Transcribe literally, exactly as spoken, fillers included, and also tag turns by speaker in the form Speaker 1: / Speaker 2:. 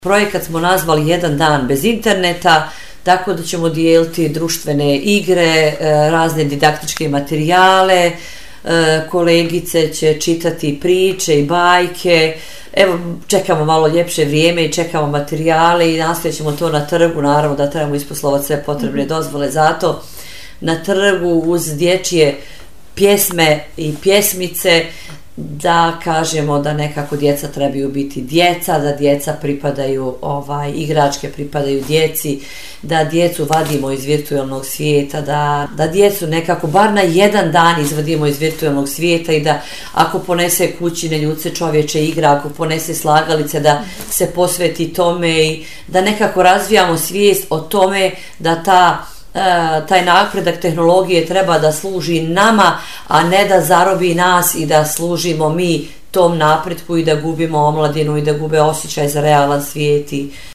Speaker 1: Projekat smo nazvali Jedan dan bez interneta, tako da ćemo dijeliti društvene igre, razne didaktičke materijale, kolegice će čitati priče i bajke. Evo, čekamo malo ljepše vrijeme i čekamo materijale i nastavit ćemo to na trgu, naravno da trebamo isposlovati sve potrebne dozvole za to. Na trgu uz dječje pjesme i pjesmice, da kažemo da nekako djeca trebaju biti djeca, da djeca pripadaju, ovaj, igračke pripadaju djeci, da djecu vadimo iz virtualnog svijeta, da, da djecu nekako bar na jedan dan izvadimo iz virtualnog svijeta i da ako ponese kućine ljudce čovječe igra, ako ponese slagalice da se posveti tome i da nekako razvijamo svijest o tome da ta taj napredak tehnologije treba da služi nama, a ne da zarobi nas i da služimo mi tom napretku i da gubimo omladinu i da gube osjećaj za realan svijet.